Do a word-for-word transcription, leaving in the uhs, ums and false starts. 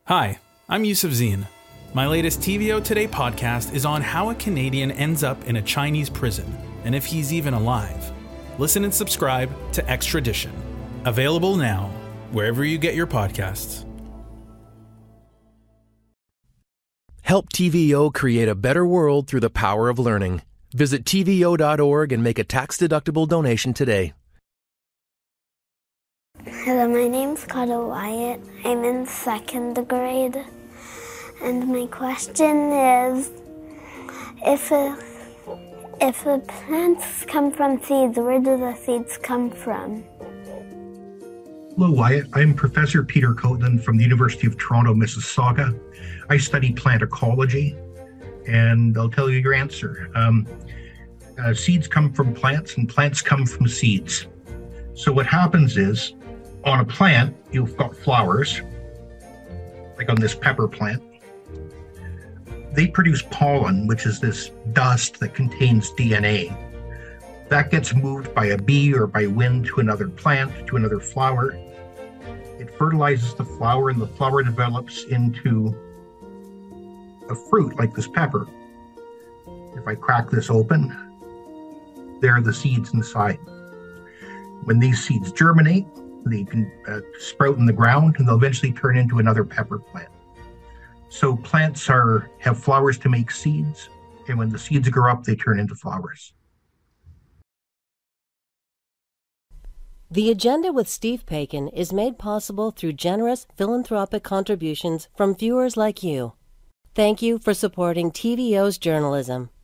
Hi, I'm Yusuf Zine. My latest T V O Today podcast is on how a Canadian ends up in a Chinese prison, and if he's even alive. Listen and subscribe to Extradition. Available now, wherever you get your podcasts. Help T V O create a better world through the power of learning. Visit T V O dot org and make a tax-deductible donation today. Hello, my name's Carter Wyatt. I'm in second grade. And my question is, if a, if the plants come from seeds, where do the seeds come from? Hello, Wyatt. I'm Professor Peter Coatland from the University of Toronto, Mississauga. I study plant ecology, and I'll tell you your answer. Um, uh, seeds come from plants, and plants come from seeds. So what happens is, on a plant, you've got flowers, like on this pepper plant. They produce pollen, which is this dust that contains D N A. That gets moved by a bee or by wind to another plant, to another flower. It fertilizes the flower, and the flower develops into a fruit like this pepper. If I crack this open, there are the seeds inside. When these seeds germinate, they can uh, sprout in the ground, and they'll eventually turn into another pepper plant. So plants are have flowers to make seeds, and when the seeds grow up, they turn into flowers. The Agenda with Steve Paikin is made possible through generous philanthropic contributions from viewers like you. Thank you for supporting T V O's journalism.